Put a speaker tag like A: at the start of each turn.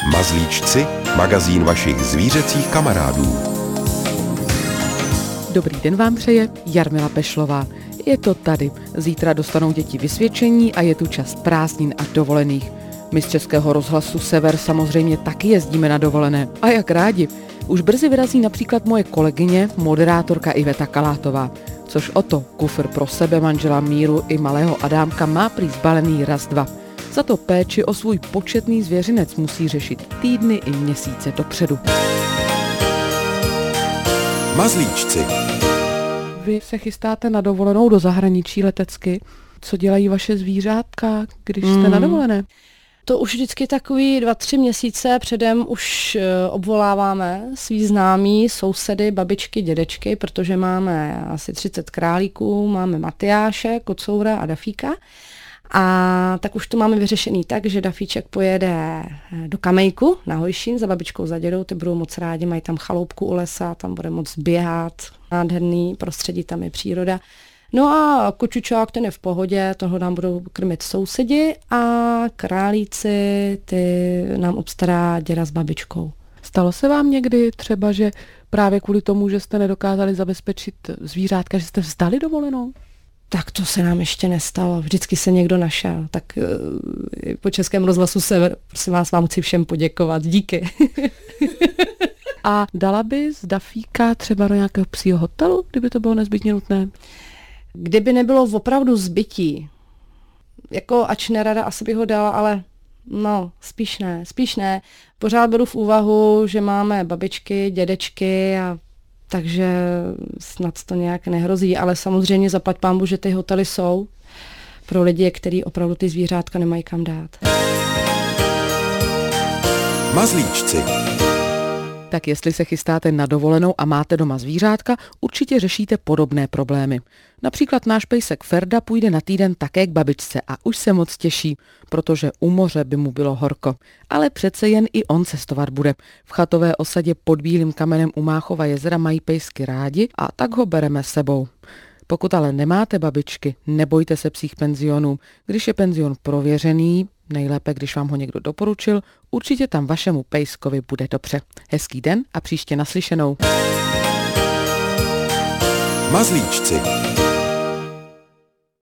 A: Mazlíčci, magazín vašich zvířecích kamarádů.
B: Dobrý den vám přeje Jarmila Pešlová. Je to tady. Zítra dostanou děti vysvědčení a je tu čas prázdnin a dovolených. My z Českého rozhlasu Sever samozřejmě taky jezdíme na dovolené. A jak rádi. Už brzy vyrazí například moje kolegyně, moderátorka Iveta Kalátová. Což o to kufr pro sebe, manžela Míru i malého Adámka má prý zbalený raz dva. Za to péči o svůj početný zvěřinec musí řešit týdny i měsíce dopředu.
A: Mazlíčci.
B: Vy se chystáte na dovolenou do zahraničí letecky. Co dělají vaše zvířátka, když jste na dovolené?
C: To už vždycky takový 2-3 měsíce předem už obvoláváme svý známí, sousedy, babičky, dědečky, protože máme asi 30 králíků, máme Matyáše, Kocoura a Dafíka. A tak už to máme vyřešený tak, že Dafíček pojede do Kamejku na Hojšín za babičkou, za dědou, ty budou moc rádi, mají tam chaloupku u lesa, tam bude moc běhat, nádherný prostředí, tam je příroda. No a kočučák, ten je v pohodě, toho nám budou krmit sousedi a králíci, ty nám obstará děda s babičkou.
B: Stalo se vám někdy třeba, že právě kvůli tomu, že jste nedokázali zabezpečit zvířátka, že jste vzdali dovolenou?
C: Tak to se nám ještě nestalo, vždycky se někdo našel. Tak po Českém rozhlasu Sever, prosím vás, vám chci všem poděkovat, díky.
B: A dala by z Dafíka třeba do nějakého psího hotelu, kdyby to bylo nezbytně nutné?
C: Kdyby nebylo opravdu zbytí, jako ač nerada, asi bych ho dala, ale no, spíš ne. Pořád beru v úvahu, že máme babičky, dědečky a takže snad to nějak nehrozí, ale samozřejmě zaplať pánbu, že ty hotely jsou pro lidi, kteří opravdu ty zvířátka nemají kam dát.
A: Mazlíčci.
B: Tak jestli se chystáte na dovolenou a máte doma zvířátka, určitě řešíte podobné problémy. Například náš pejsek Ferda půjde na týden také k babičce a už se moc těší, protože u moře by mu bylo horko. Ale přece jen i on cestovat bude. V chatové osadě pod Bílým kamenem u Máchova jezera mají pejsky rádi a tak ho bereme sebou. Pokud ale nemáte babičky, nebojte se psích penzionů. Když je penzion prověřený, nejlépe, když vám ho někdo doporučil, určitě tam vašemu pejskovi bude dobře. Hezký den a příště naslyšenou.
A: Mazlíčci.